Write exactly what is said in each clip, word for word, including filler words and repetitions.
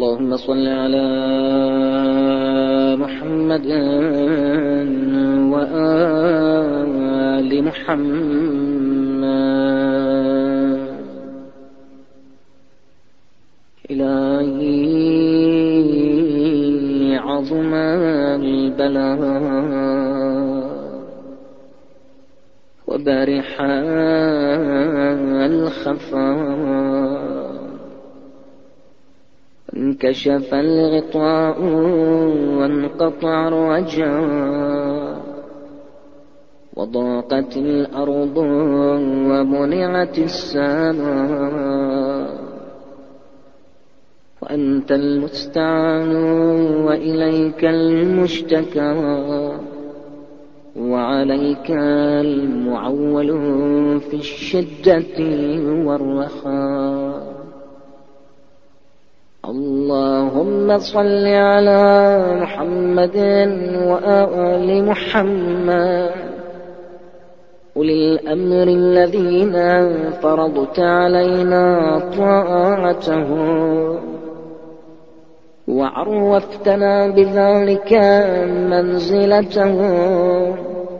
اللهم صل على محمد وآل محمد. إلهي عظم البلاء وبرح الخفاء، انكشف الغطاء وانقطع الرجاء، وضاقت الأرض ومنعت السماء، وأنت المستعان وإليك المشتكى، وعليك المعول في الشدة والرخاء. اللهم صل على محمد وآل محمد أولي الأمر الذين فرضت علينا طاعتهم، وعرفتنا بذلك منزلتهم،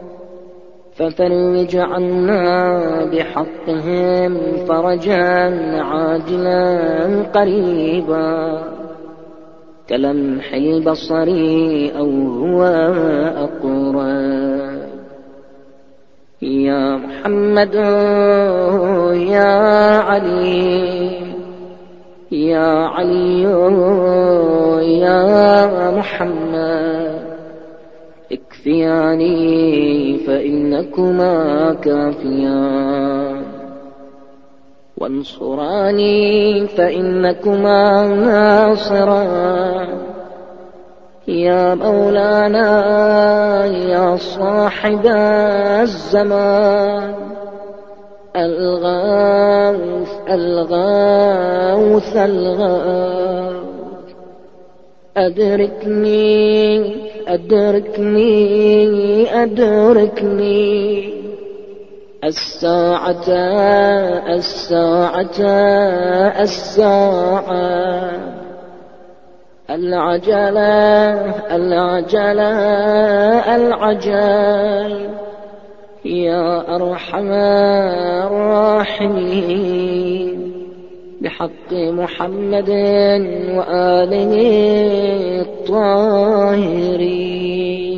ففرج عنا بحقهم فرجا عاجلا قريبا كلمح البصر أو هو أقرب. يا محمد يا علي يا علي يا محمد، اكفياني فإنكما كافيان، وانصراني فإنكما ناصران. يا مولانا يا صاحب الزمان، الغاث الغاث الغاث، أدركني أدركني أدركني الساعة الساعة الساعة، العجلة العجلة العجل. يا أرحم الراحمين، بحق محمد وآله الطاهرين.